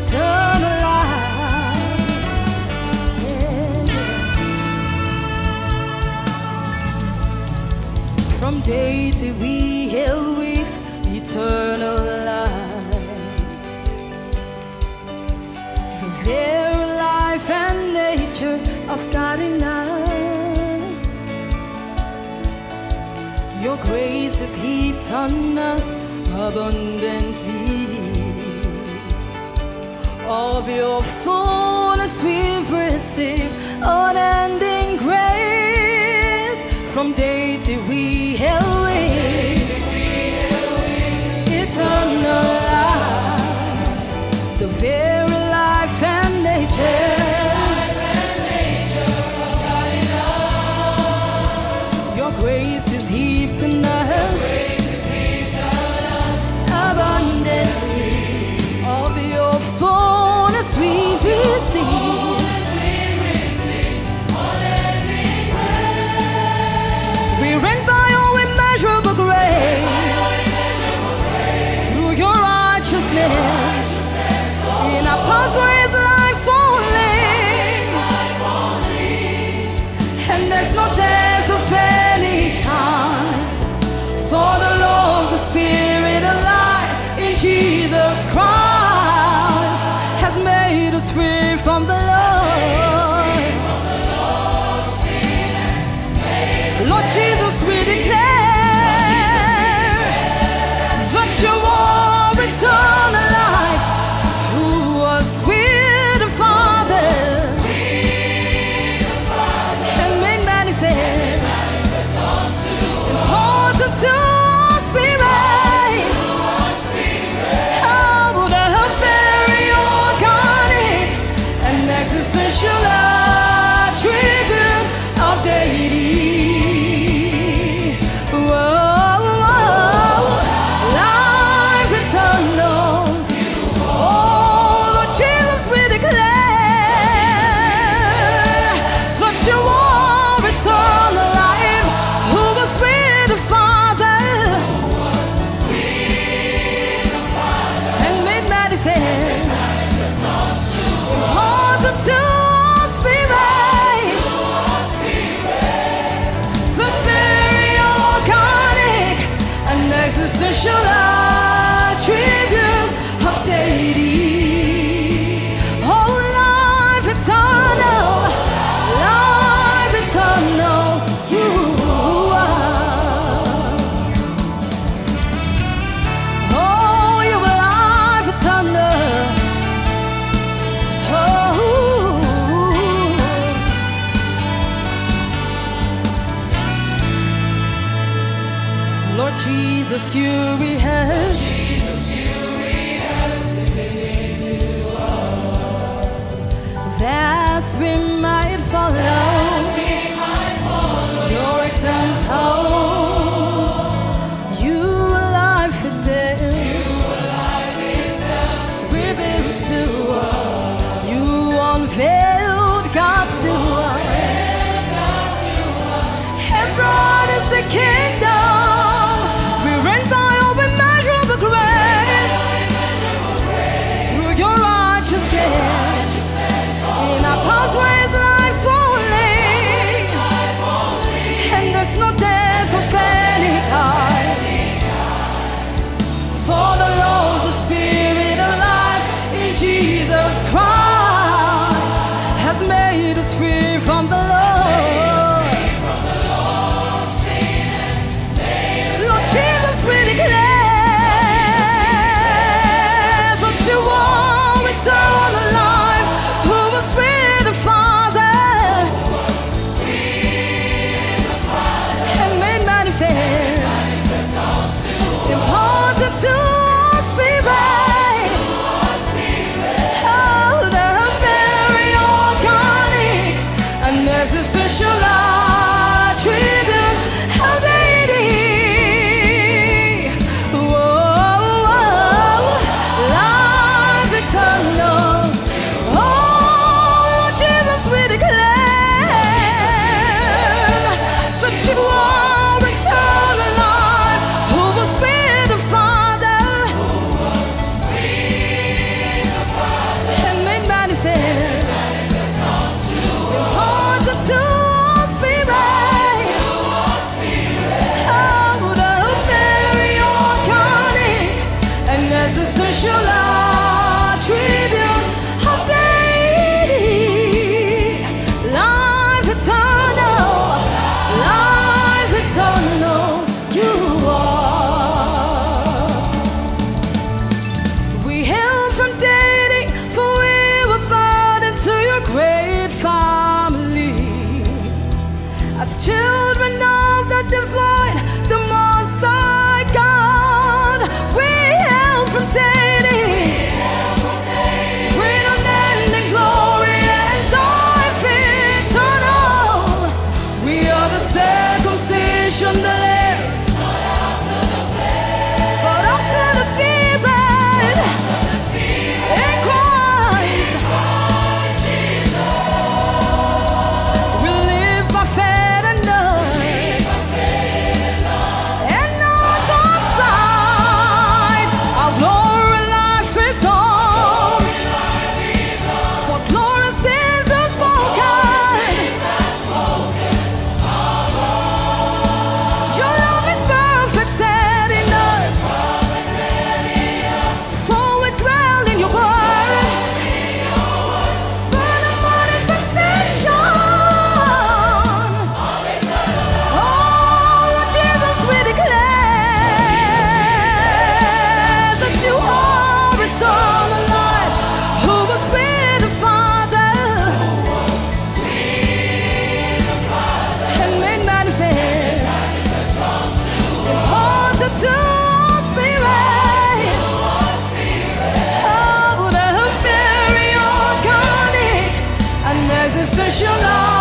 eternal life. From deity we hail with eternal life. The very life and nature of God in us. Your grace is heaped on us abundantly. Of your fullness we've received unending grace. From deity we hail with eternal life. The very life and nature of God in us. Your grace is heaped in us abundantly. Of your fullness we receive unending grace. We reign by your immeasurable grace. Through your righteousness. In our pathways life only. And there's no death of any kind. For the Lord, the Spirit of life in Jesus Christ has made us free from the Lord. Lord Jesus, we declare that you are eternal life, who was with the Father and made manifest, imparted to our spirit. Oh, the very organic and existential attribute of deity. Life eternal. Oh, Lord Jesus, we declare that you are eternal life, who was with the Father and made manifest, imparted to our spirit, the very organic and existential attribute of deity. Oh, life eternal, you are. Oh, you are life eternal. Oh, Lord Jesus, you rehearse that we might follow your example. You life itself, revealed to us. You unveiled God to us and brought us the kingdom. We reign by your immeasurable grace. Through your righteousness. In our pathways life only. And there's no death of any kind. For the Lord, the Spirit of life in Jesus Christ has made us free from the Lord. Lord Jesus, we declare that you are eternal life, who was with the Father and made manifest, imparted to our spirit. Oh, the very organic and existential attribute of deity. Whoa, life eternal. Oh, Jesus, we declare that you are eternal life, who was with the Father is your love.